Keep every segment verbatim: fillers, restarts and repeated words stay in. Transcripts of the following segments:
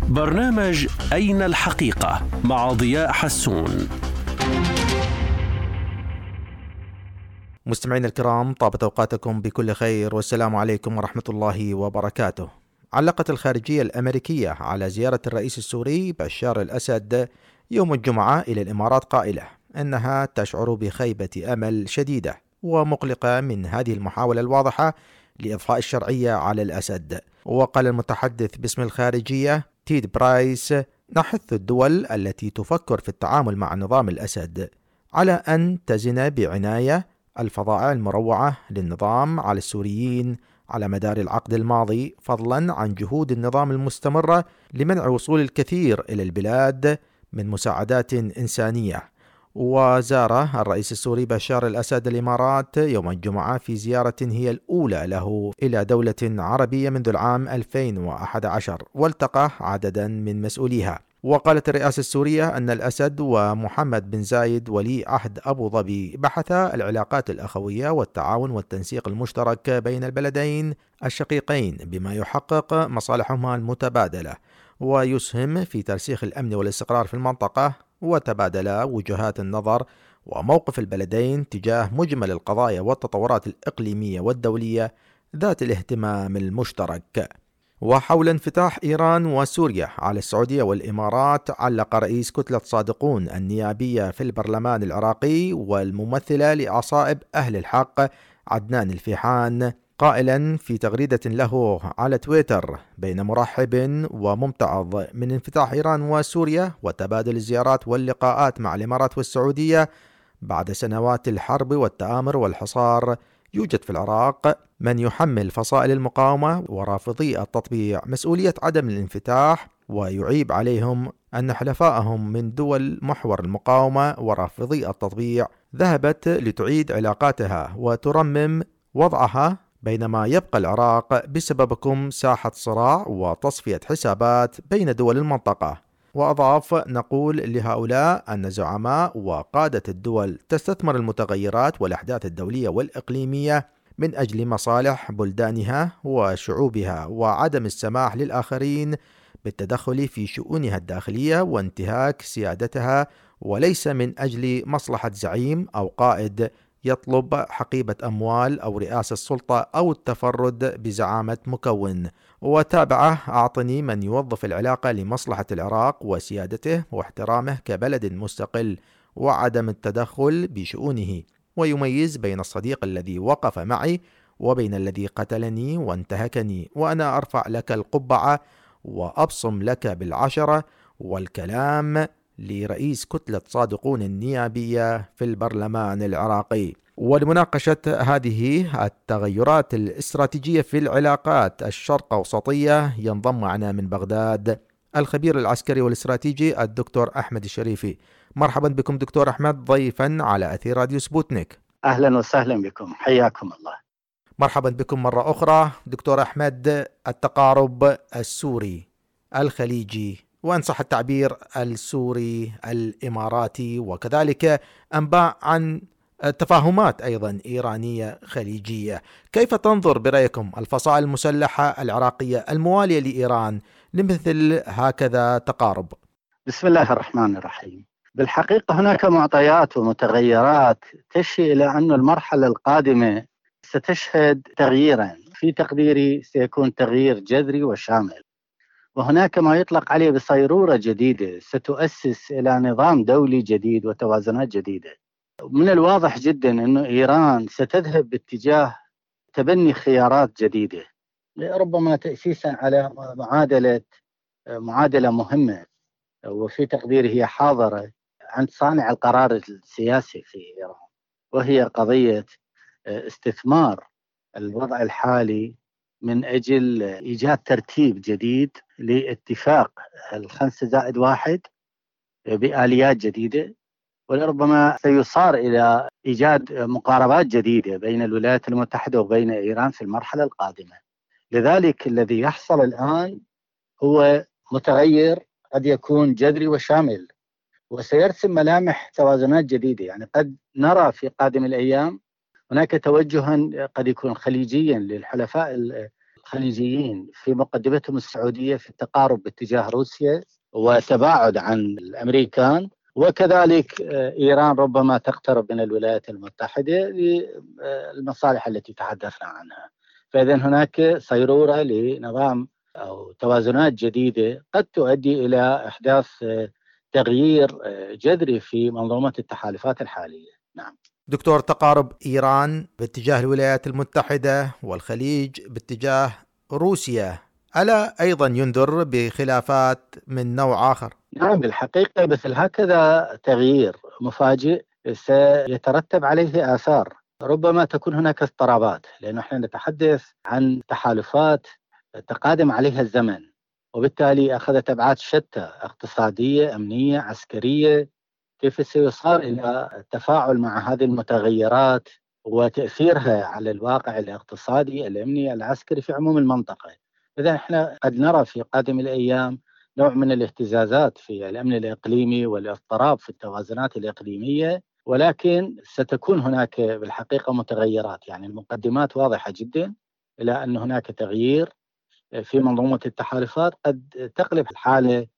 برنامج أين الحقيقة مع ضياء حسون. مستمعين الكرام، طابت أوقاتكم بكل خير والسلام عليكم ورحمة الله وبركاته. علقت الخارجية الأمريكية على زيارة الرئيس السوري بشار الأسد يوم الجمعة إلى الإمارات قائلة أنها تشعر بخيبة أمل شديدة ومقلقة من هذه المحاولة الواضحة لإضفاء الشرعية على الأسد. وقال المتحدث باسم الخارجية تيد برايس: نحث الدول التي تفكر في التعامل مع نظام الأسد على أن تزن بعناية الفظائع المروعة للنظام على السوريين على مدار العقد الماضي، فضلا عن جهود النظام المستمرة لمنع وصول الكثير إلى البلاد من مساعدات إنسانية. وزار الرئيس السوري بشار الأسد الإمارات يوم الجمعة في زيارة هي الأولى له إلى دولة عربية منذ العام ألفين وأحد عشر، والتقى عددا من مسؤوليها. وقالت الرئاسة السورية أن الأسد ومحمد بن زايد ولي عهد أبو ظبي بحثا العلاقات الأخوية والتعاون والتنسيق المشترك بين البلدين الشقيقين بما يحقق مصالحهما المتبادلة ويسهم في ترسيخ الأمن والاستقرار في المنطقة، وتبادل وجهات النظر وموقف البلدين تجاه مجمل القضايا والتطورات الإقليمية والدولية ذات الاهتمام المشترك. وحول انفتاح إيران وسوريا على السعودية والإمارات، علق رئيس كتلة صادقون النيابية في البرلمان العراقي والممثلة لعصائب أهل الحق عدنان الفيحان قائلا في تغريدة له على تويتر: بين مرحب وممتعض من انفتاح إيران وسوريا وتبادل الزيارات واللقاءات مع الإمارات والسعودية بعد سنوات الحرب والتآمر والحصار، يوجد في العراق من يحمل فصائل المقاومة ورافضي التطبيع مسؤولية عدم الانفتاح، ويعيب عليهم أن حلفائهم من دول محور المقاومة ورافضي التطبيع ذهبت لتعيد علاقاتها وترمم وضعها، بينما يبقى العراق بسببكم ساحة صراع وتصفية حسابات بين دول المنطقة. وأضاف: نقول لهؤلاء أن زعماء وقادة الدول تستثمر المتغيرات والأحداث الدولية والإقليمية من أجل مصالح بلدانها وشعوبها، وعدم السماح للآخرين بالتدخل في شؤونها الداخلية وانتهاك سيادتها، وليس من أجل مصلحة زعيم أو قائد يطلب حقيبة أموال أو رئاسة السلطة أو التفرد بزعامة مكون. وتابعه: أعطني من يوظف العلاقة لمصلحة العراق وسيادته واحترامه كبلد مستقل وعدم التدخل بشؤونه، ويميز بين الصديق الذي وقف معي وبين الذي قتلني وانتهكني، وأنا أرفع لك القبعة وأبصم لك بالعشرة. والكلام لرئيس كتلة صادقون النيابية في البرلمان العراقي. ولمناقشة هذه التغيرات الاستراتيجية في العلاقات الشرق أوسطية ينضم معنا من بغداد الخبير العسكري والاستراتيجي الدكتور أحمد الشريفي. مرحبا بكم دكتور أحمد ضيفا على أثير راديو سبوتنيك. أهلا وسهلا بكم، حياكم الله. مرحبا بكم مرة أخرى دكتور أحمد. التقارب السوري الخليجي، وإن صح التعبير السوري الإماراتي، وكذلك أنباء عن تفاهمات أيضا إيرانية خليجية، كيف تنظر برأيكم الفصائل المسلحة العراقية الموالية لإيران لمثل هكذا تقارب؟ بسم الله الرحمن الرحيم. بالحقيقة هناك معطيات ومتغيرات تشير إلى أن المرحلة القادمة ستشهد تغييرا، في تقديري سيكون تغيير جذري وشامل، وهناك ما يطلق عليه بصيرورة جديدة ستؤسس إلى نظام دولي جديد وتوازنات جديدة. من الواضح جدا أن إيران ستذهب باتجاه تبني خيارات جديدة، ربما تأسيسا على معادلة معادلة مهمة وفي تقديري هي حاضرة عند صانع القرار السياسي في إيران، وهي قضية استثمار الوضع الحالي من أجل إيجاد ترتيب جديد لاتفاق الخمسة زائد واحد بآليات جديدة، ولربما سيصار إلى إيجاد مقاربات جديدة بين الولايات المتحدة وبين إيران في المرحلة القادمة. لذلك الذي يحصل الآن هو متغير قد يكون جذري وشامل، وسيرسم ملامح توازنات جديدة. يعني قد نرى في قادم الأيام هناك توجها قد يكون خليجيا للحلفاء الخليجيين في مقدمتهم السعودية في التقارب باتجاه روسيا وتباعد عن الأمريكان، وكذلك إيران ربما تقترب من الولايات المتحدة للمصالح التي تحدثنا عنها. فإذا هناك صيرورة لنظام أو توازنات جديدة قد تؤدي إلى إحداث تغيير جذري في منظومة التحالفات الحالية. نعم دكتور، تقارب إيران باتجاه الولايات المتحدة والخليج باتجاه روسيا ألا أيضا ينذر بخلافات من نوع آخر؟ نعم بالحقيقة مثل هكذا تغيير مفاجئ سيترتب عليه آثار ربما تكون هناك اضطرابات، لأنه احنا نتحدث عن تحالفات تقادم عليها الزمن، وبالتالي أخذت أبعاد شتى اقتصادية، أمنية، عسكرية. كيف سيصار إلى التفاعل مع هذه المتغيرات وتأثيرها على الواقع الاقتصادي، الأمني، العسكري في عموم المنطقة. إذا احنا قد نرى في قادم الأيام نوع من الاهتزازات في الأمن الإقليمي والاضطراب في التوازنات الإقليمية، ولكن ستكون هناك بالحقيقة متغيرات. يعني المقدمات واضحة جدا إلى أن هناك تغيير في منظومة التحالفات قد تقلب الحالة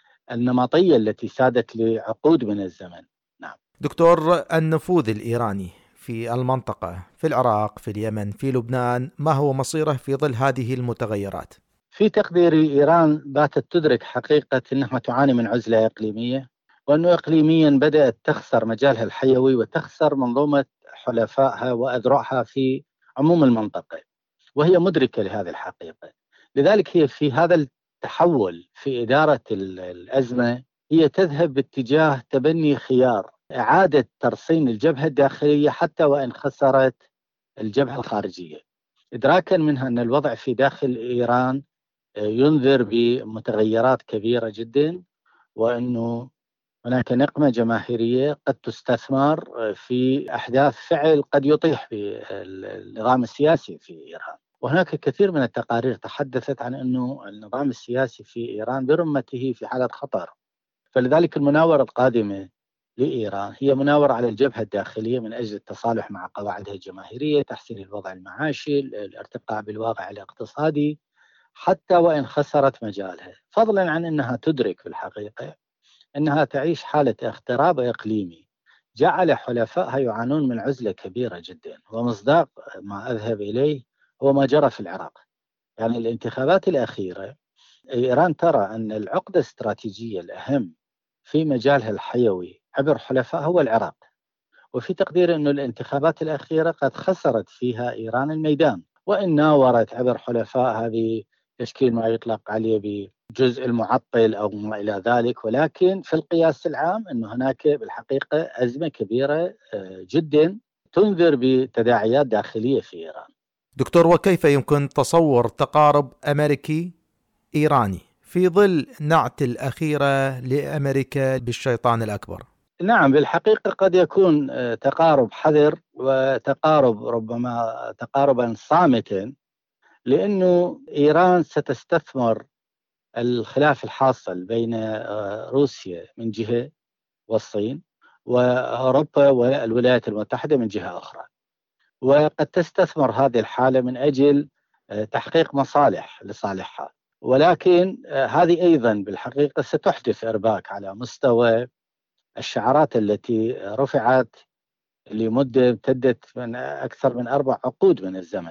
النمطية التي سادت لعقود من الزمن. نعم دكتور، النفوذ الإيراني في المنطقة، في العراق، في اليمن، في لبنان، ما هو مصيره في ظل هذه المتغيرات؟ في تقديري إيران باتت تدرك حقيقة أنها تعاني من عزلة إقليمية، وأنه إقليميا بدأت تخسر مجالها الحيوي وتخسر منظومة حلفائها وأذرعها في عموم المنطقة، وهي مدركة لهذه الحقيقة. لذلك هي في هذا التحول في إدارة الأزمة هي تذهب باتجاه تبني خيار إعادة ترسيم الجبهة الداخلية حتى وإن خسرت الجبهة الخارجية، إدراكا منها أن الوضع في داخل إيران ينذر بمتغيرات كبيرة جدا، وأنه هناك نقمة جماهيرية قد تستثمر في أحداث فعل قد يطيح بالنظام السياسي في إيران. وهناك كثير من التقارير تحدثت عن أنه النظام السياسي في إيران برمته في حالة خطر. فلذلك المناورة القادمة لإيران هي مناورة على الجبهة الداخلية من أجل التصالح مع قواعدها الجماهيرية، تحسين الوضع المعاشي، الارتقاء بالواقع الاقتصادي، حتى وإن خسرت مجالها، فضلا عن أنها تدرك في الحقيقة أنها تعيش حالة اغتراب إقليمي جعل حلفائها يعانون من عزلة كبيرة جدا. ومصداق ما أذهب إليه هو ما جرى في العراق. يعني الانتخابات الأخيرة إيران ترى أن العقدة الاستراتيجية الأهم في مجالها الحيوي عبر حلفائها هو العراق، وفي تقدير أن الانتخابات الأخيرة قد خسرت فيها إيران الميدان، وإن ناورت عبر حلفائها بتشكيل ما يطلق عليه بجزء المعطل أو ما إلى ذلك. ولكن في القياس العام أن هناك بالحقيقة أزمة كبيرة جدا تنذر بتداعيات داخلية في إيران. دكتور، وكيف يمكن تصور تقارب أمريكي إيراني في ظل نعت الأخيرة لأمريكا بالشيطان الأكبر؟ نعم بالحقيقة قد يكون تقارب حذر وتقارب ربما تقاربا صامتا، لأنه إيران ستستثمر الخلاف الحاصل بين روسيا من جهة والصين وأوروبا والولايات المتحدة من جهة أخرى، وقد تستثمر هذه الحالة من أجل تحقيق مصالح لصالحها. ولكن هذه أيضا بالحقيقة ستحدث إرباك على مستوى الشعارات التي رفعت لمدة امتدت من أكثر من أربع عقود من الزمن،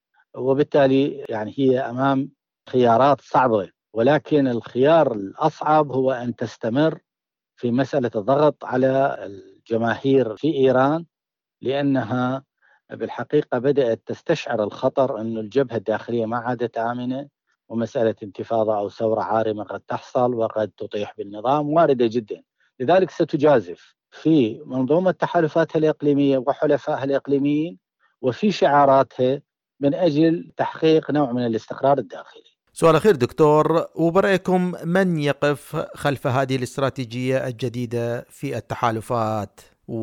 وبالتالي يعني هي أمام خيارات صعبة. ولكن الخيار الأصعب هو أن تستمر في مسألة الضغط على الجماهير في إيران، لأنها بالحقيقة بدأت تستشعر الخطر أن الجبهة الداخلية ما عادت آمنة، ومسألة انتفاضة أو ثورة عارمة قد تحصل وقد تطيح بالنظام واردة جدا. لذلك ستجازف في منظومة تحالفاتها الإقليمية وحلفائها الإقليميين وفي شعاراتها من أجل تحقيق نوع من الاستقرار الداخلي. سؤال أخير دكتور، وبرأيكم من يقف خلف هذه الاستراتيجية الجديدة في التحالفات،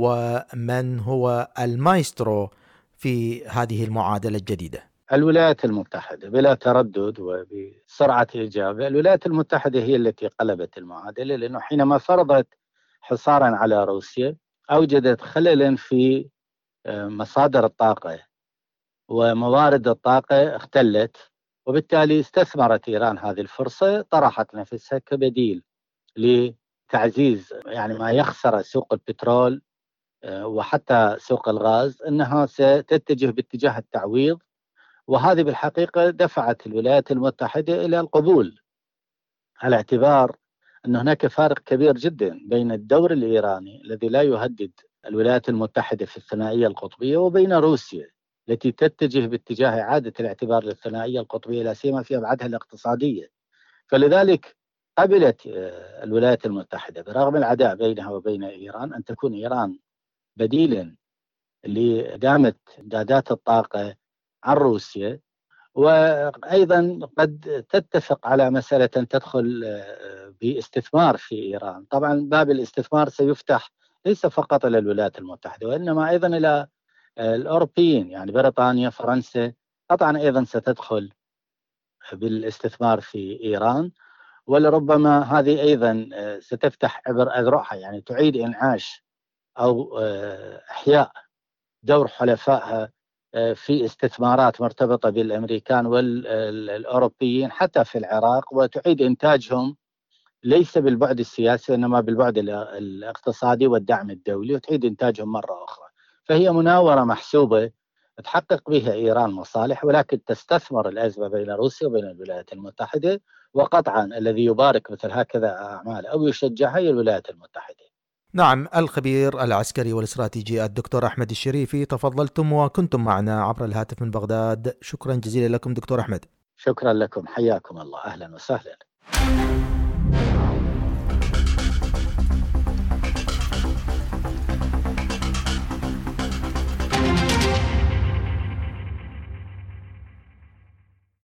ومن هو المايسترو في هذه المعادلة الجديدة؟ الولايات المتحدة بلا تردد وبسرعة الإجابة. الولايات المتحدة هي التي قلبت المعادلة، لأنه حينما فرضت حصارا على روسيا أوجدت خللا في مصادر الطاقة وموارد الطاقة اختلت، وبالتالي استثمرت إيران هذه الفرصة، طرحت نفسها كبديل لتعزيز يعني ما يخسر سوق البترول وحتى سوق الغاز، أنها ستتجه باتجاه التعويض. وهذه بالحقيقة دفعت الولايات المتحدة إلى القبول، على اعتبار أن هناك فارق كبير جدا بين الدور الإيراني الذي لا يهدد الولايات المتحدة في الثنائية القطبية وبين روسيا التي تتجه باتجاه إعادة الاعتبار للثنائية القطبية لا سيما في أبعادها الاقتصادية. فلذلك قبلت الولايات المتحدة برغم العداء بينها وبين إيران أن تكون إيران بديلا لإدامة إمدادات الطاقة عن روسيا، وأيضا قد تتفق على مسألة أن تدخل باستثمار في إيران. طبعا باب الاستثمار سيفتح ليس فقط إلى الولايات المتحدة وإنما أيضا إلى الأوروبيين، يعني بريطانيا، فرنسا قطعا أيضا ستدخل بالاستثمار في إيران، ولربما هذه أيضا ستفتح عبر أذرعها، يعني تعيد إنعاش أو إحياء دور حلفائها في استثمارات مرتبطة بالأمريكان والأوروبيين حتى في العراق، وتعيد إنتاجهم ليس بالبعد السياسي وإنما بالبعد الاقتصادي والدعم الدولي، وتعيد إنتاجهم مرة أخرى. فهي مناورة محسوبة تحقق بها إيران مصالح، ولكن تستثمر الأزمة بين روسيا وبين الولايات المتحدة، وقطعا الذي يبارك مثل هكذا أعمال أو يشجعها هي الولايات المتحدة. نعم، الخبير العسكري والاستراتيجي الدكتور أحمد الشريفي، تفضلتم وكنتم معنا عبر الهاتف من بغداد. شكرا جزيلا لكم دكتور أحمد. شكرا لكم، حياكم الله، أهلا وسهلا.